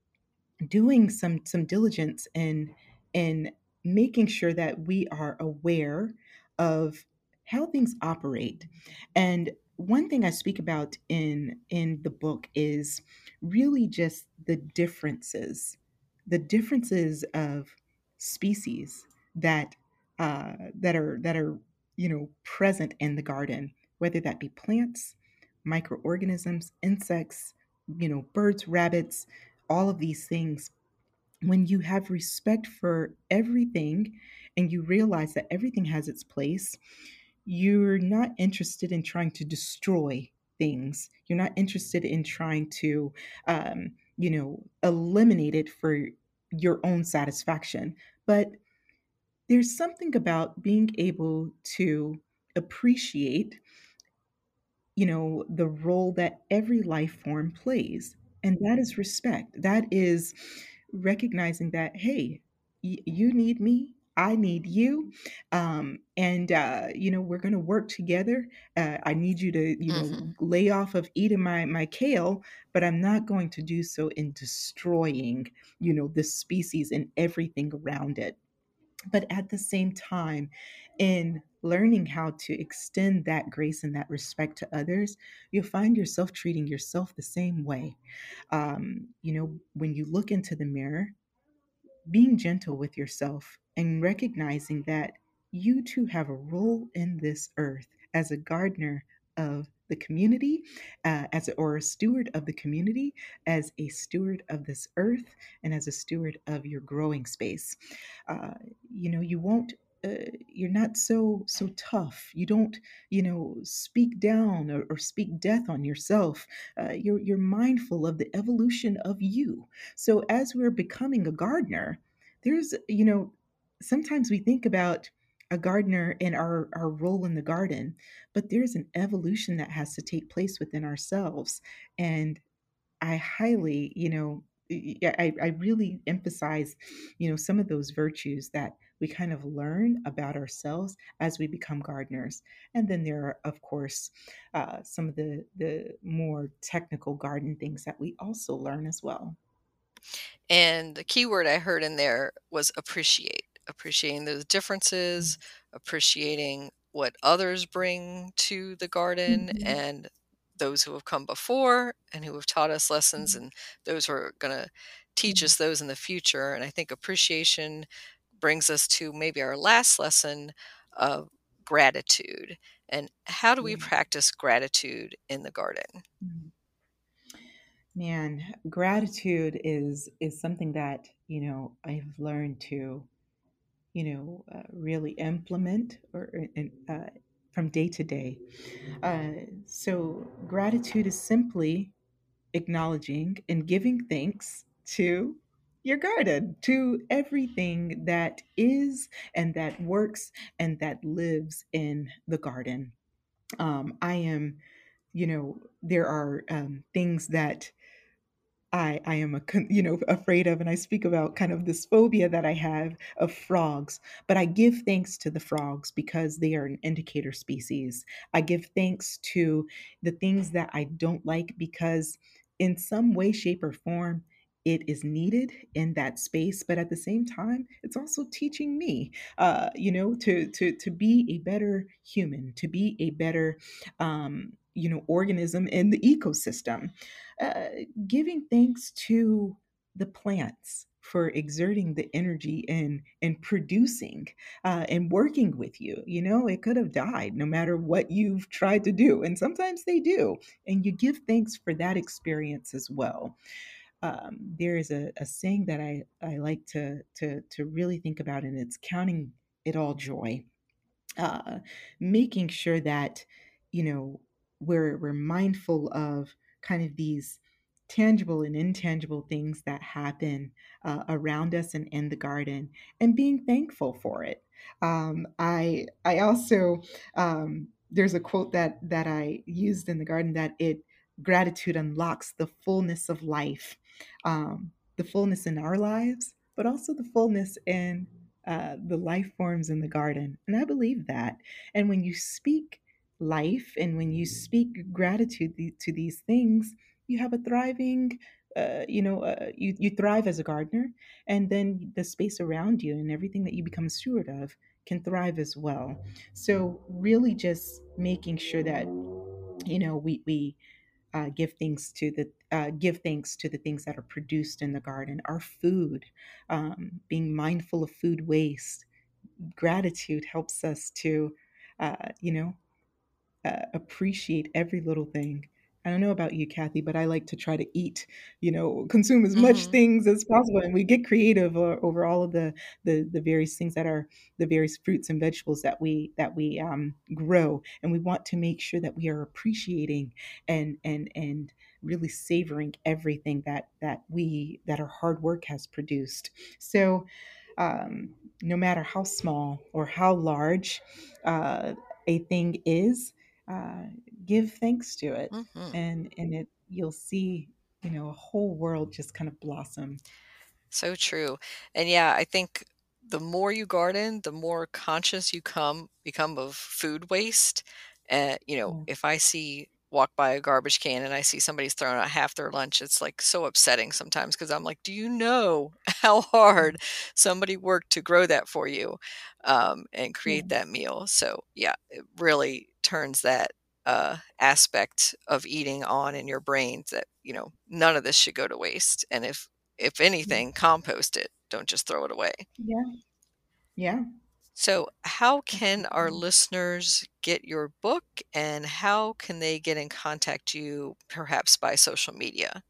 doing some some diligence in in making sure that we are aware of how things operate. And one thing I speak about in in the book is really just the differences, the differences of species that uh, that are that are you know present in the garden, whether that be plants, microorganisms, insects, you know, birds, rabbits, all of these things. When you have respect for everything and you realize that everything has its place, you're not interested in trying to destroy things. You're not interested in trying to, um, you know, eliminate it for your own satisfaction. But there's something about being able to appreciate, you know, the role that every life form plays. And that is respect. That is recognizing that, hey, y- you need me. I need you. Um, and, uh, you know, we're going to work together. Uh, I need you to, you know, Mhm. lay off of eating my, my kale, but I'm not going to do so in destroying, you know, this species and everything around it. But at the same time, in learning how to extend that grace and that respect to others, you'll find yourself treating yourself the same way. Um, you know, when you look into the mirror, being gentle with yourself and recognizing that you too have a role in this earth as a gardener of the community, uh, as a, or a steward of the community, as a steward of this earth, and as a steward of your growing space. Uh, you know, you won't. Uh, you're not so so tough. You don't, you know, speak down or, or speak death on yourself. Uh, you're you're mindful of the evolution of you. So as we're becoming a gardener, there's, you know, sometimes we think about a gardener and our, our role in the garden, but there's an evolution that has to take place within ourselves. And I highly, you know, I, I really emphasize, you know, some of those virtues that we kind of learn about ourselves as we become gardeners. And then there are, of course, uh, some of the the more technical garden things that we also learn as well. And the key word I heard in there was appreciate, appreciating those differences, Yes. appreciating what others bring to the garden Mhm. and those who have come before and who have taught us lessons and those who are going to teach Mhm. us those in the future. And I think appreciation brings us to maybe our last lesson of gratitude. And how do we Yeah. practice gratitude in the garden? Mhm. Man, gratitude is is something that, you know, I've learned to, you know, uh, really implement or and, uh, from day to day. Uh, so gratitude is simply acknowledging and giving thanks to your garden, to everything that is and that works and that lives in the garden. Um, I am, you know, there are um, things that I I am a con you know, afraid of, and I speak about kind of this phobia that I have of frogs, but I give thanks to the frogs because they are an indicator species. I give thanks to the things that I don't like because in some way, shape, or form, it is needed in that space, but at the same time, it's also teaching me, uh, you know, to to to be a better human, to be a better, um, you know, organism in the ecosystem. Uh, Giving thanks to the plants for exerting the energy and and producing uh, and working with you. You know, it could have died no matter what you've tried to do, and sometimes they do, and you give thanks for that experience as well. Um, there is a, a saying that I I like to to to really think about, and it's counting it all joy, uh, making sure that, you know, we're we're mindful of kind of these tangible and intangible things that happen uh, around us and in the garden, and being thankful for it. Um, I I also um, there's a quote that that I used in the garden that it gratitude unlocks the fullness of life, um, the fullness in our lives, but also the fullness in uh, the life forms in the garden. And I believe that. And when you speak life and when you speak gratitude th- to these things, you have a thriving, uh, you know, uh, you, you thrive as a gardener. And then the space around you and everything that you become a steward of can thrive as well. So, really just making sure that, you know, we, we, uh, give things to the uh, give thanks to the things that are produced in the garden, our food, um, being mindful of food waste. Gratitude helps us to, uh, you know, uh, appreciate every little thing. I don't know about you, Kathy, but I like to try to eat, you know, consume as much Mhm. things as possible, and we get creative uh, over all of the, the the various things that are the various fruits and vegetables that we that we um, grow, and we want to make sure that we are appreciating and and and really savoring everything that that we that our hard work has produced. So um, no matter how small or how large uh, a thing is, uh, give thanks to it, Hmm. and and it you'll see, you know, a whole world just kind of blossom. So true. And yeah, I think the more you garden, the more conscious you come become of food waste. And you know, Yeah. if I see walk by a garbage can and I see somebody's throwing out half their lunch, it's like so upsetting sometimes because I'm like, do you know how hard somebody worked to grow that for you um, and create Yeah. that meal? So yeah, it really turns that uh, aspect of eating on in your brain that you know none of this should go to waste. And if if Yeah. anything, compost it. Don't just throw it away. Yeah. Yeah. So, how can our Absolutely. listeners get your book and how can they get in contact you perhaps by social media?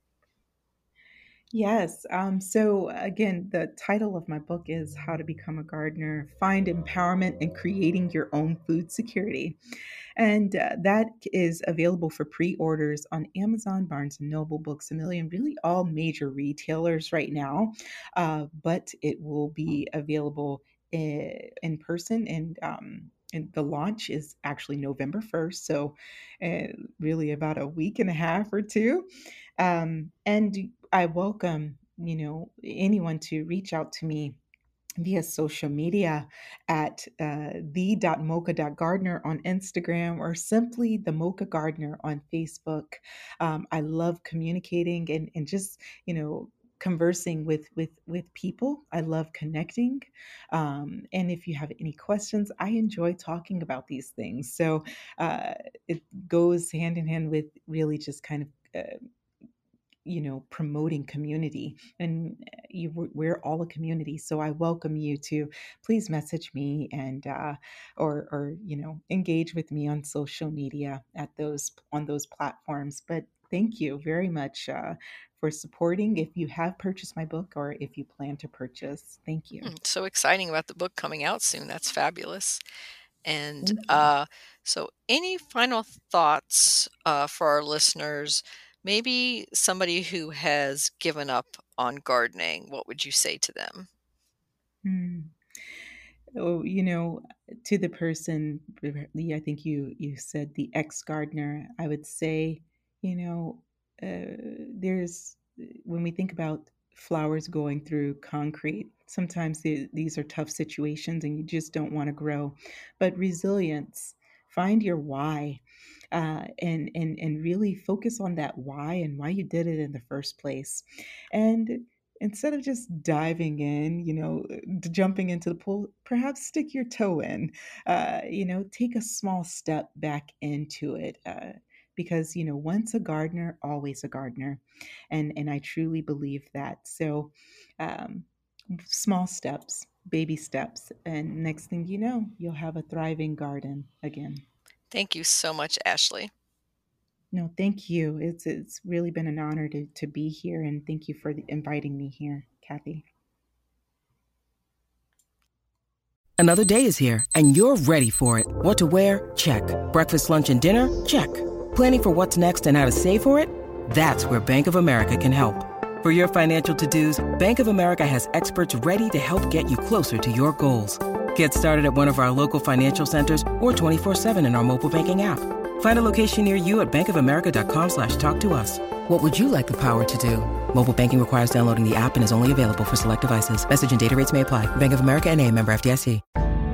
Yes. Um, so again, the title of my book is How to Become a Gardener, Find Empowerment in Creating Your Own Food Security. And uh, that is available for pre-orders on Amazon, Barnes and Noble, Books a Million, really all major retailers right now. Uh, but it will be available i- in person, and um, and the launch is actually November first. So, uh, really about a week and a half or two. Um, and I welcome, you know, anyone to reach out to me via social media at uh, the.mocha.gardener on Instagram, or simply the Mocha Gardener on Facebook. Um, I love communicating and, and just, you know, conversing with with with people. I love connecting, um, and if you have any questions, I enjoy talking about these things. So uh, it goes hand in hand with really just kind of uh, you know, promoting community. And uh, you, we're all a community, so I welcome you to please message me, and uh, or or you know, engage with me on social media at those on those platforms. But thank you very much uh, for supporting. If you have purchased my book, or if you plan to purchase, thank you. Hmm, so exciting about the book coming out soon. That's fabulous. And Thank you. uh, so, any final thoughts uh, for our listeners? Maybe somebody who has given up on gardening, what would you say to them? Hmm. Oh, you know, to the person, yeah, I think you you said the ex-gardener, I would say, you know, uh, there's when we think about flowers going through concrete, sometimes the, these are tough situations and you just don't want to grow. But resilience, find your why, uh, and and and really focus on that why and why you did it in the first place. And instead of just diving in, you know, d- jumping into the pool, perhaps stick your toe in. Uh, you know, take a small step back into it. Uh, because you know, once a gardener, always a gardener, and and I truly believe that. So, um, small steps, baby steps, and next thing you know, you'll have a thriving garden again. Thank you so much, Ashley. No, thank you. It's it's really been an honor to to be here, and thank you for the, inviting me here, Kathy. Another day is here, and you're ready for it. What to wear? Check. Breakfast, lunch, and dinner? Check. Planning for what's next and how to save for it? That's where Bank of America can help. For your financial to-dos, Bank of America has experts ready to help get you closer to your goals. Get started at one of our local financial centers or twenty-four seven in our mobile banking app. Find a location near you at bankofamerica.com slash talk to us. What would you like the power to do? Mobile banking requires downloading the app and is only available for select devices. Message and data rates may apply. Bank of America N A, member F D I C.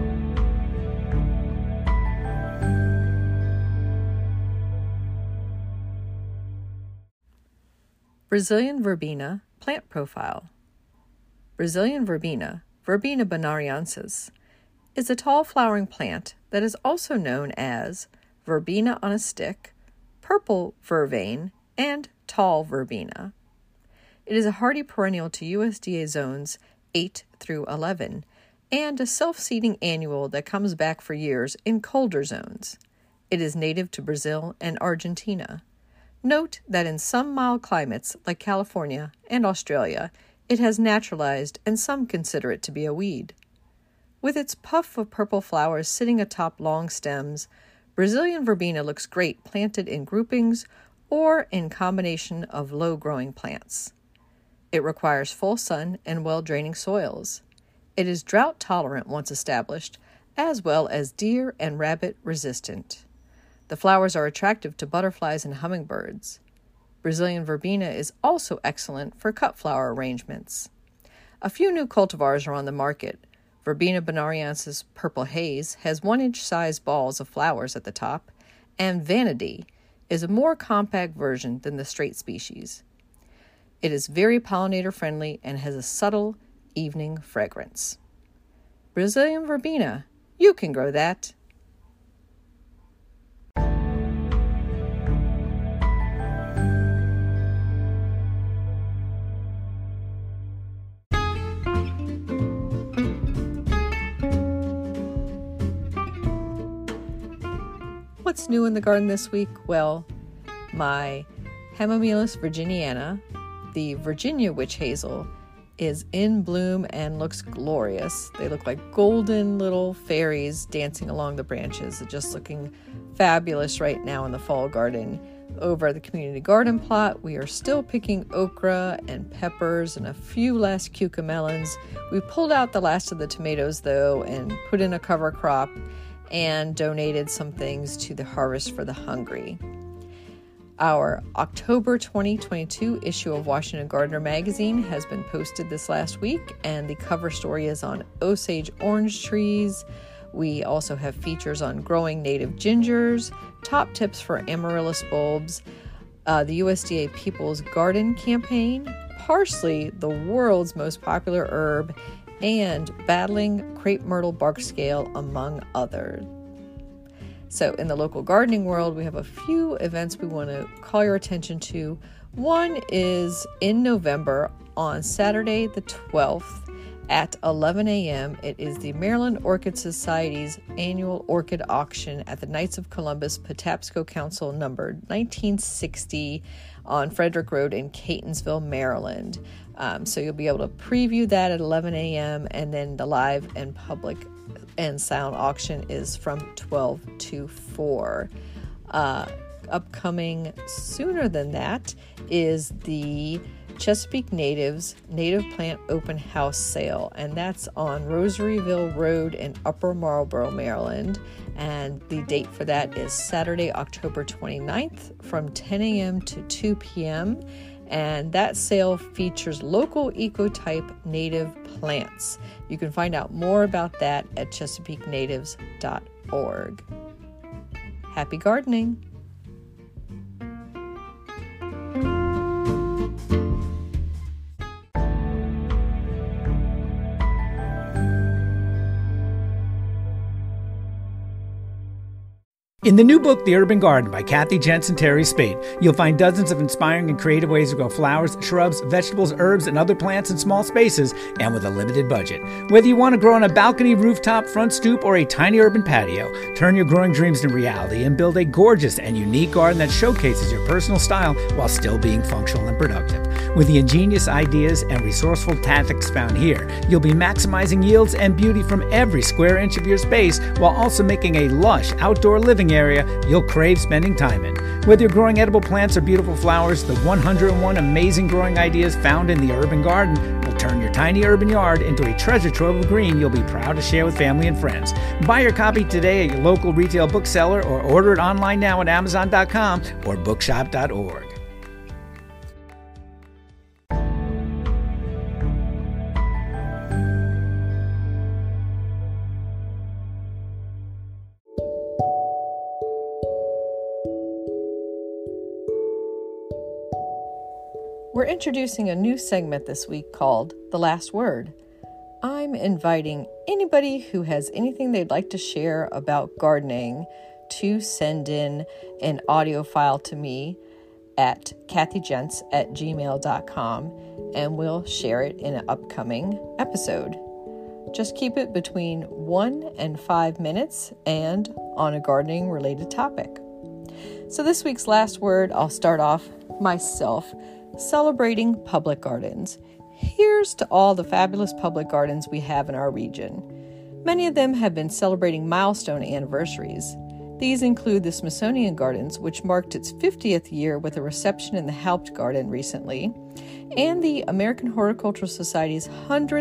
Brazilian verbena plant profile. Brazilian verbena, Verbena bonariensis, is a tall flowering plant that is also known as verbena on a stick, purple vervain, and tall verbena. It is a hardy perennial to U S D A zones eight through eleven and a self-seeding annual that comes back for years in colder zones. It is native to Brazil and Argentina. Note that in some mild climates like California and Australia, it has naturalized and some consider it to be a weed. With its puff of purple flowers sitting atop long stems, Brazilian verbena looks great planted in groupings or in combination of low-growing plants. It requires full sun and well-draining soils. It is drought tolerant once established, as well as deer and rabbit resistant. The flowers are attractive to butterflies and hummingbirds. Brazilian verbena is also excellent for cut flower arrangements. A few new cultivars are on the market. Verbena bonariensis Purple Haze has one-inch size balls of flowers at the top, and Vanity is a more compact version than the straight species. It is very pollinator-friendly and has a subtle evening fragrance. Brazilian verbena, you can grow that. What's new in the garden this week? Well, my Hamamelis virginiana, the Virginia witch hazel, is in bloom and looks glorious. They look like golden little fairies dancing along the branches, just looking fabulous right now in the fall garden. Over at the community garden plot, we are still picking okra and peppers and a few last cucamelons. We pulled out the last of the tomatoes though and put in a cover crop and donated some things to the Harvest for the Hungry. Our October twenty twenty-two issue of Washington Gardener magazine has been posted this last week, and the cover story is on Osage orange trees. We also have features on growing native gingers, top tips for amaryllis bulbs, uh, the U S D A People's Garden campaign, parsley, the world's most popular herb, and battling crepe myrtle bark scale, among others. So in the local gardening world, we have a few events we want to call your attention to. One is in November on Saturday the twelfth at eleven a.m. It is the Maryland Orchid Society's annual orchid auction at the Knights of Columbus Patapsco Council number nineteen sixty on Frederick Road in Catonsville, Maryland. Um, so you'll be able to preview that at eleven a.m. and then the live and public and sound auction is from twelve to four. Uh, upcoming sooner than that is the Chesapeake Natives Native Plant Open House Sale, and that's on Rosaryville Road in Upper Marlboro, Maryland. And the date for that is Saturday, October twenty-ninth from ten a.m. to two p.m. And that sale features local ecotype native plants. You can find out more about that at chesapeake natives dot org. Happy gardening! In the new book, The Urban Garden by Kathy Jensen Terry Spate, you'll find dozens of inspiring and creative ways to grow flowers, shrubs, vegetables, herbs, and other plants in small spaces and with a limited budget. Whether you want to grow on a balcony, rooftop, front stoop, or a tiny urban patio, turn your growing dreams into reality and build a gorgeous and unique garden that showcases your personal style while still being functional and productive. With the ingenious ideas and resourceful tactics found here, you'll be maximizing yields and beauty from every square inch of your space while also making a lush outdoor living area you'll crave spending time in. Whether you're growing edible plants or beautiful flowers, the one hundred one amazing growing ideas found in the Urban Garden will turn your tiny urban yard into a treasure trove of green you'll be proud to share with family and friends. Buy your copy today at your local retail bookseller or order it online now at amazon dot com or bookshop dot org. We're introducing a new segment this week called The Last Word. I'm inviting anybody who has anything they'd like to share about gardening to send in an audio file to me at kathy gents at gmail dot com, and we'll share it in an upcoming episode. Just keep it between one and five minutes and on a gardening related topic. So this week's last word, I'll start off myself celebrating public gardens. Here's to all the fabulous public gardens we have in our region. Many of them have been celebrating milestone anniversaries. These include the Smithsonian Gardens, which marked its fiftieth year with a reception in the Haupt Garden recently, and the American Horticultural Society's one hundredth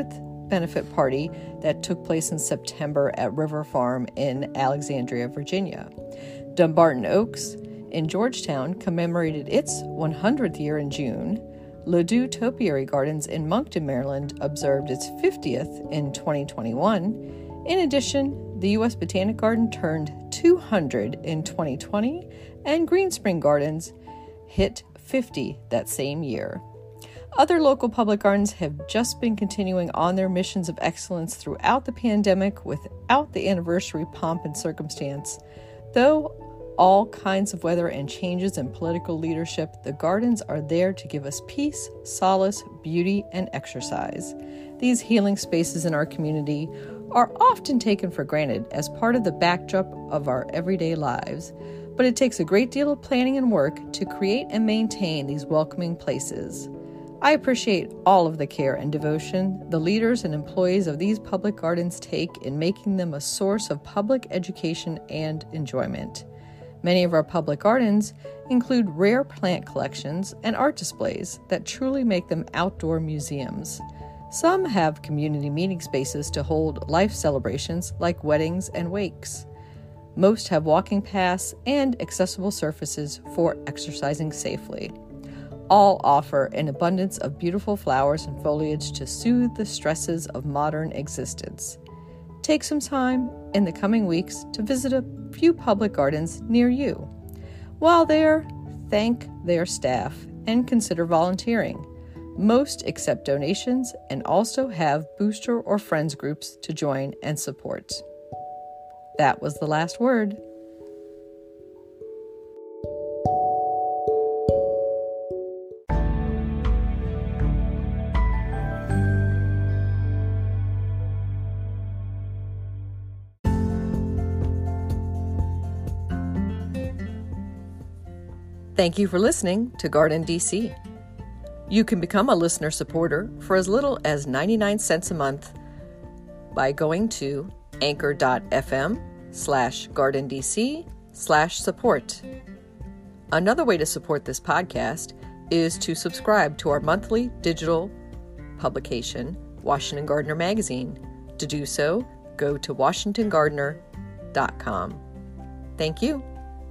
benefit party that took place in September at River Farm in Alexandria, Virginia. Dumbarton Oaks in Georgetown commemorated its one hundredth year in June. Ladue Topiary Gardens in Moncton, Maryland observed its fiftieth in twenty twenty-one. In addition, the U S Botanic Garden turned two hundred in twenty twenty, and Green Spring Gardens hit fifty that same year. Other local public gardens have just been continuing on their missions of excellence throughout the pandemic without the anniversary pomp and circumstance. Though all kinds of weather and changes in political leadership, the gardens are there to give us peace, solace, beauty, and exercise. These healing spaces in our community are often taken for granted as part of the backdrop of our everyday lives, but it takes a great deal of planning and work to create and maintain these welcoming places. I appreciate all of the care and devotion the leaders and employees of these public gardens take in making them a source of public education and enjoyment. Many of our public gardens include rare plant collections and art displays that truly make them outdoor museums. Some have community meeting spaces to hold life celebrations like weddings and wakes. Most have walking paths and accessible surfaces for exercising safely. All offer an abundance of beautiful flowers and foliage to soothe the stresses of modern existence. Take some time in the coming weeks to visit a few public gardens near you. While there, thank their staff and consider volunteering. Most accept donations and also have booster or friends groups to join and support. That was the last word. Thank you for listening to Garden D C. You can become a listener supporter for as little as ninety-nine cents a month by going to anchor.fm slash gardendc slash support. Another way to support this podcast is to subscribe to our monthly digital publication, Washington Gardener Magazine. To do so, go to washington gardener dot com. Thank you.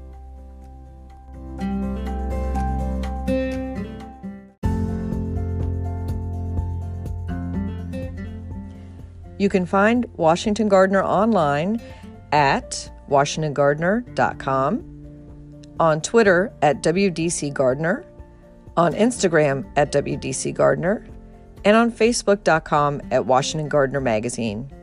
You can find Washington Gardener online at washington gardener dot com, on Twitter at W D C Gardener, on Instagram at W D C Gardener, and on facebook dot com at Washington Gardener Magazine.